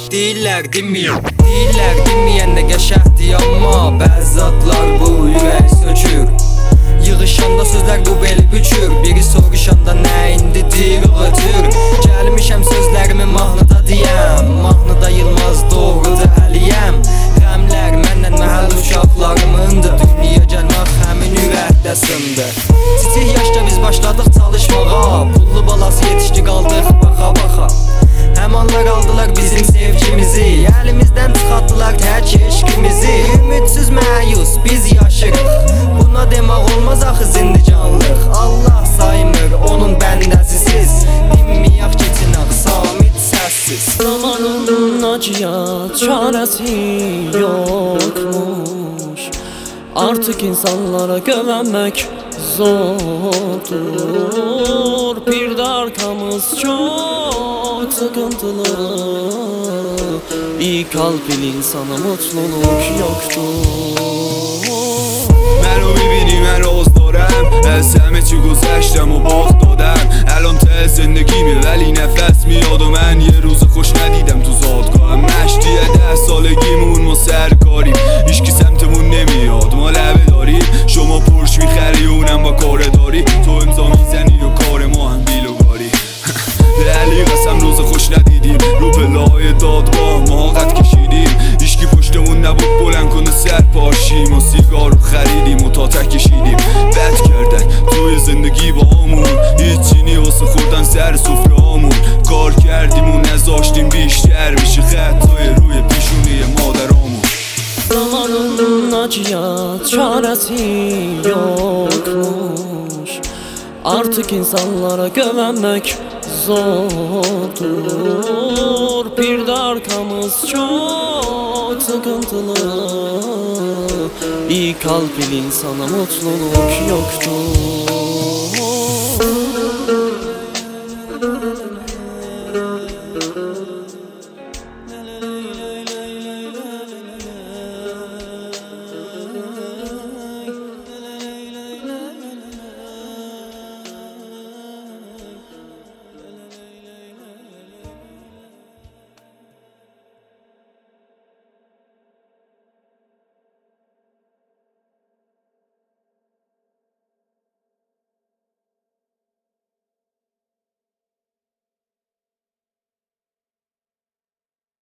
Deyirlər dinməyəndə qəşəhdir, amma bəzi zatlar bu ürək sökür. Yığışanda sözlər bu beli bükür. Biri soruşanda nə indi deyir ötür. Gəlmişəm sözlərimi mahnıda deyəm. Mahnıda Yılmaz doğruda Əliyəm. Qəmlər məndən məhəll uşaqlarımındır. Dünya gəlmək həmin ürəkdəsindir. Kiçik yaşda biz başladıq çalışmağa. Pullu balası yetişdi qaldıq baxa baxa. Həmanlar aldılar bizim sevgimizi. Əlimizdən çıxartdılar tək eşqimizi. Ümidsiz məyus biz yaşırıq. Buna demək olmaz axı zindicanlıq. Allah saymır onun bəndəsisiz. Dinməyək keçinək samit səssiz. Zamanın acıya çarəsi yokmuş. Artık insanlara güvenmek zordur. Bir de arkamız çok sıkıntılı. İyi kalpli insana mutluluk yoktur. منو میبینی من روز دارم از همه چی گذشتم و باخت دادم. الان ته زندگیمه ولی نفس میاد و من یه روز خوش ندیدم تو زادگاهم. مشتیه 10 سالگیمون ما سرکاریم، هیچکی سمتمون نمیاد، ما لبه داریم. شما پرش میخری اونم با کار داری، تو امضا میزنی و کار ما هم بیلوگاری. علی قسم روز خوش ندیدیم، رو پله‌های دادگاه ما قد کشیدیم. هیچکی پشتمون نبود بلند کنه سر پاشیم و سیگار رو خریدیم و تا کشیدیم. بد کردن توی زندگی با همون، هیچی نی واسه خوردن سر سفره هامون. کار کردیم و نذاشتیم بیشتر میشه خطای روی پیشونی مادرامون. Zamanın acıya çaresi yokmuş. Artık insanlara güvenmek zordur. Bir de arkamız çok sıkıntılı. İyi kalpli insana mutluluk yoktur.